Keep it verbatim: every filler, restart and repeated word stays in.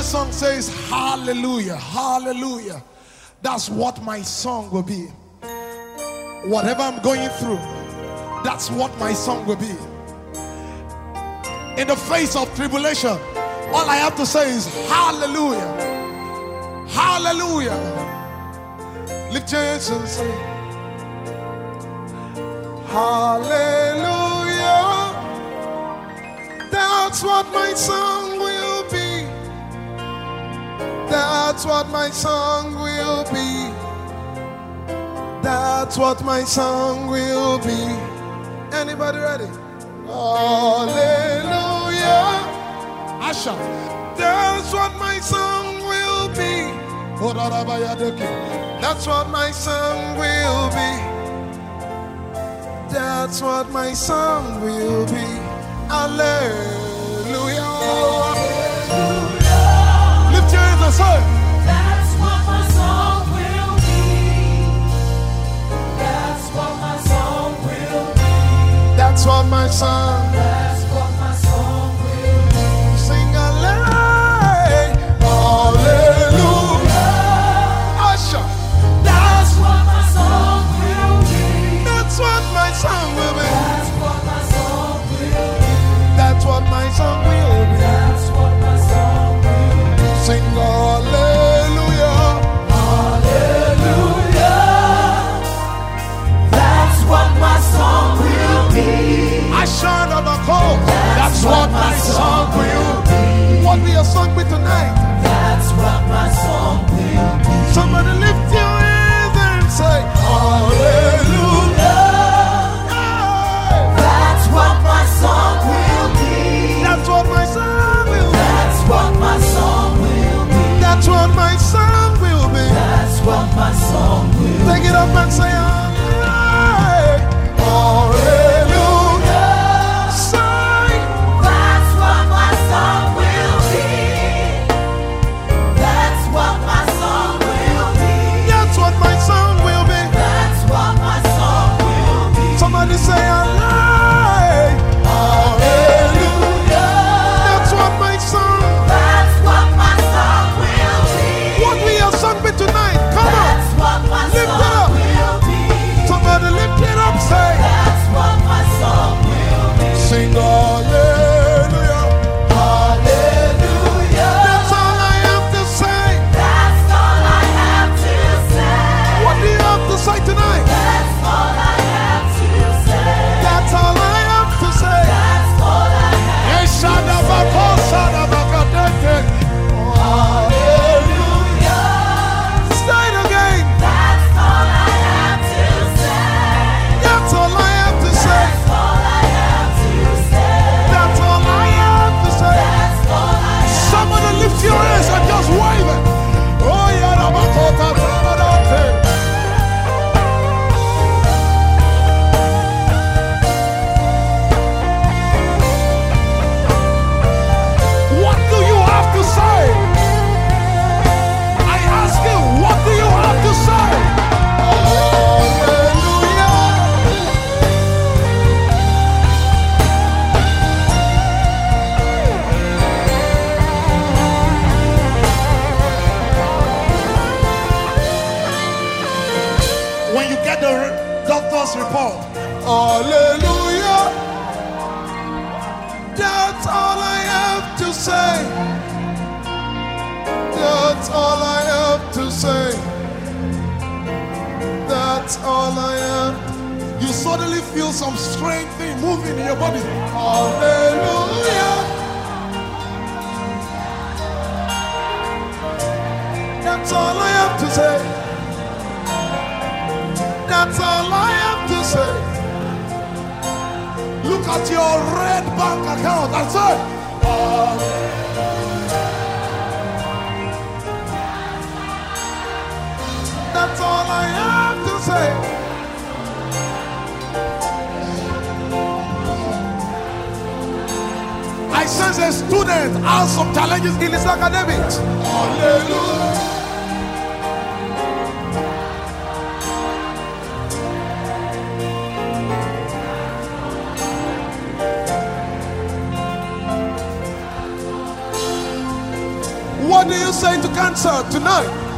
This song says, hallelujah, hallelujah. That's what my song will be. Whatever I'm going through, that's what my song will be. In the face of tribulation, all I have to say is hallelujah, hallelujah. Lift your hands and say, hallelujah. That's what my song will be. That's what my song will be. That's what my song will be. Anybody ready? Hallelujah. Asha. That's what my song will be. That's what my song will be. That's what my song will be. Hallelujah. Lift your hands and say, that's what my song will be. That's what my song will be. that's what my song. That's what my song will be. Sing hallelujah. Hallelujah. Usher. That's what my song will be. That's what my song will be. That's what my song will be. That's what my song will be. That's what my song will be. Sing hallelujah. Hallelujah. That's what my song will be. I shine on the cold. That's what my song will be. What will your song be tonight? That's what my song will be. Somebody lift your hands and say hallelujah. That's what my song will be. That's what my song will be. That's what my song will be. That's what my song will be. That's what my song will be. Take it up and say hallelujah. Hallelujah. Say That's what my song will be. That's what my song will be. that's what my song will be. That's what my song will be. Somebody say hallelujah. Hallelujah. That's what my song. That's what my song will be. What will your song be tonight? Come on. That's what my Lift it song up. will be. Somebody lift it up. Say That's what my song will be. sing hallelujah. Hallelujah. That's all I have to say. That's all I have to say. What do you have to say tonight? That's all I have to say. That's all I have to say. That's all I have. Yes, Shadabako, Shadabakadeke. Hallelujah. Say it again. That's all I have to say. That's all I have to say. That's all I have to say. That's all I have to say. That's all I have. Somebody lift your hands and just wave it. Oh, Yadabako, Tatabadake. What do you have to say? I ask you, what do you have to say? Hallelujah. When you get the re- doctor's report, hallelujah. That's all I have to say. That's all I have to say. That's all I have. You suddenly feel some strange thing moving in your body. Hallelujah. That's all I have to say. That's all I have to say. Look at your red bank account and say, that's all I have to say. I sense a student has some challenges in his academics. Hallelujah. What do you say to cancer tonight?